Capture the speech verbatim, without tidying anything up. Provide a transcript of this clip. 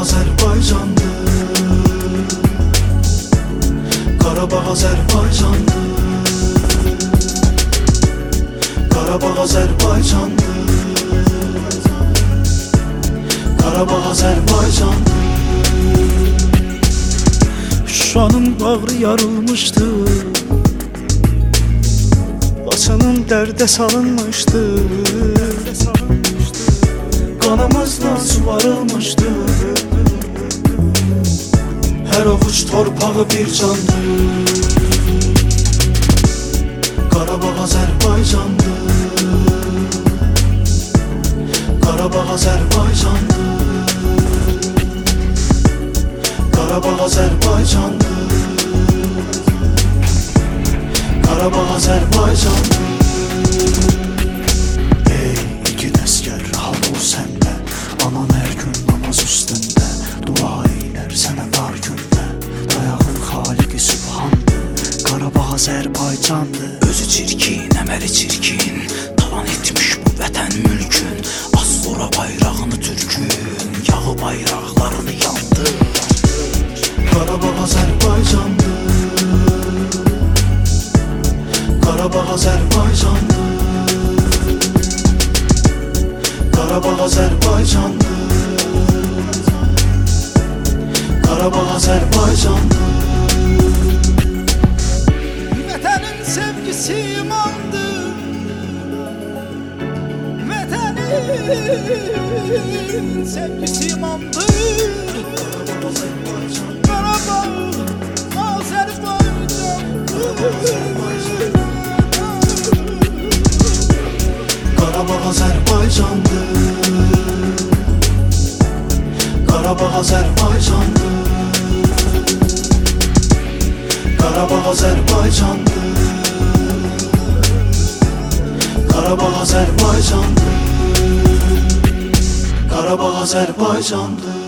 Azərbaycandır. Qarabağ Azərbaycandır. Qarabağ Azərbaycandır. Qarabağ Azərbaycandır. Şuşanın bağrı yarılmışdı, Laçının dərdə salınmışdı, qanımızla suvarılmışdı. Hər ovuç torpağı bir candır. Qarabağ Azərbaycandır. Qarabağ Azərbaycandır. Qarabağ Azərbaycandır. Qarabağ Azərbaycandır. Ey igid əsgər, rahat ol səndə, anan hər gün namaz üstündə dua eylər sənə dar gündə. Dayağın xaliqi Sübhandır, Qarabağ Azərbaycandır. Özü çirkin, əməli çirkin, talan etmiş bu vətən mülkün. Az sonra bayrağını türkün, yağı bayraqlarını yandı. Qarabağ Azərbaycandır. Qarabağ Azərbaycandır. Qarabağ Azərbaycandır. Qarabağ Azərbaycandır. Vətənin sevgisi imandır, Vətənin sevgisi imandır. Qarabağ Azərbaycandır. Qarabağ Azərbaycandır. Qarabağ Azərbaycandır. Qarabağ Azərbaycandır. Qarabağ Azərbaycandır. Qarabağ Azərbaycandır.